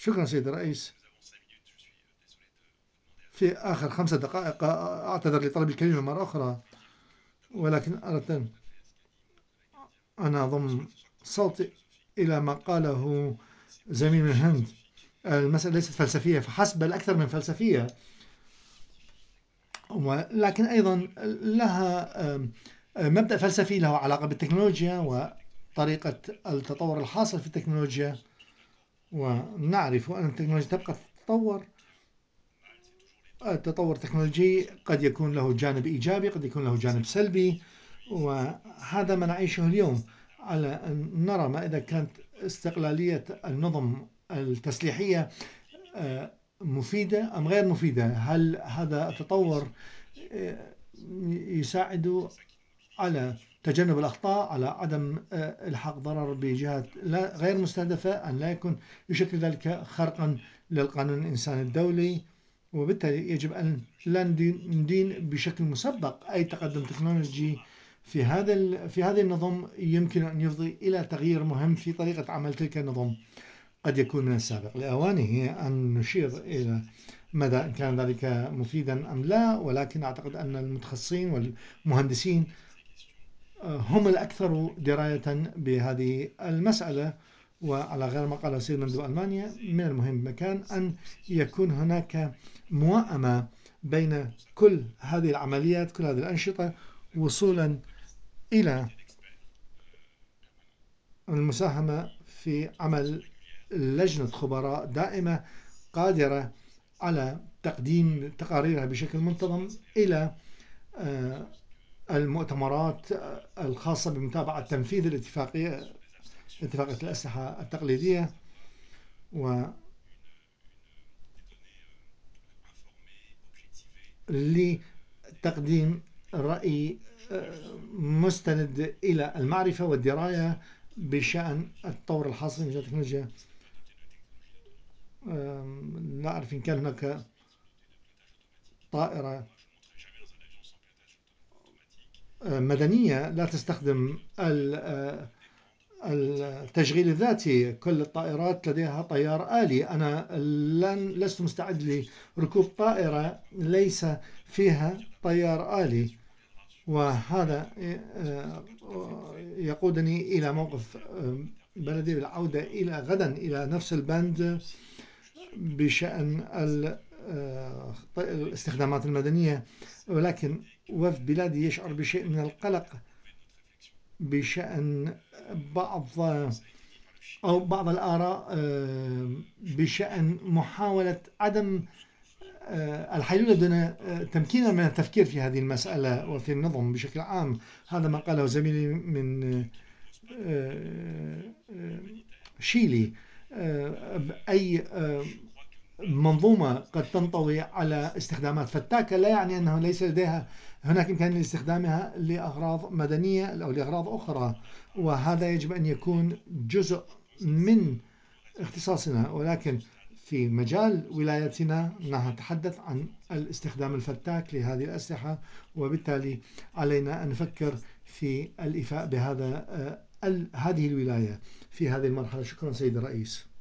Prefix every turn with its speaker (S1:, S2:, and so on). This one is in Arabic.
S1: شكرا سيد الرئيس. في آخر 5 دقائق أعتذر لطلب الكلمة مرة أخرى، ولكن أردت أن أضم صوتي إلى ما قاله زميل من الهند. المسألة ليست فلسفية فحسب بل أكثر من فلسفية، ولكن أيضا لها مبدأ فلسفي له علاقة بالتكنولوجيا وطريقة التطور الحاصل في التكنولوجيا. ونعرف أن التكنولوجيا تبقى تتطور. التطور التكنولوجي قد يكون له جانب إيجابي، قد يكون له جانب سلبي، وهذا ما نعيشه اليوم. على أن نرى ما إذا كانت استقلالية النظم التسليحية مفيدة أم غير مفيدة. هل هذا التطور يساعد على تجنب الأخطاء، على عدم إلحاق ضرر بجهات غير مستهدفة، أن لا يكون يشكل ذلك خرقا للقانون الإنساني الدولي؟ وبالتالي يجب أن لا ندين بشكل مسبق أي تقدم تكنولوجي في هذه النظم يمكن أن يفضي إلى تغيير مهم في طريقة عمل تلك النظم قد يكون من السابق. لأوانه أن نشير إلى مدى كان ذلك مفيدا أم لا، ولكن أعتقد أن المتخصصين والمهندسين هم الأكثر دراية بهذه المسألة. وعلى غير ما قال سيد مندوب ألمانيا، من المهم مكان أن يكون هناك موائمة بين كل هذه العمليات، كل هذه الأنشطة، وصولا إلى المساهمة في عمل لجنة خبراء دائمة قادرة على تقديم تقاريرها بشكل منتظم إلى المؤتمرات الخاصة بمتابعة تنفيذ اتفاقية الأسلحة التقليدية، ولتقديم رأي مستند إلى المعرفة والدراية بشأن التطور الحاصل في التكنولوجيا. لا أعرف إن كان هناك طائرة مدنية لا تستخدم التشغيل الذاتي. كل الطائرات لديها طيار آلي. أنا لست مستعد لركوب طائرة ليس فيها طيار آلي، وهذا يقودني إلى موقف بلدي بالعودة إلى غدا إلى نفس البند بشأن الاستخدامات المدنية. ولكن وفد بلادي يشعر بشيء من القلق بشأن بعض الآراء بشأن محاولة عدم الحيلولة دون تمكيننا من التفكير في هذه المسألة وفي النظم بشكل عام. هذا ما قاله زميلي من شيلي. أي منظومة قد تنطوي على استخدامات فتاكة لا يعني أنه ليس لديها هناك إمكانية لاستخدامها لأغراض مدنية أو لأغراض أخرى، وهذا يجب أن يكون جزء من اختصاصنا. ولكن في مجال ولايتنا نتحدث عن الاستخدام الفتاك لهذه الأسلحة، وبالتالي علينا أن نفكر في الإيفاء بهذه الولاية في هذه المرحلة. شكرا سيد الرئيس.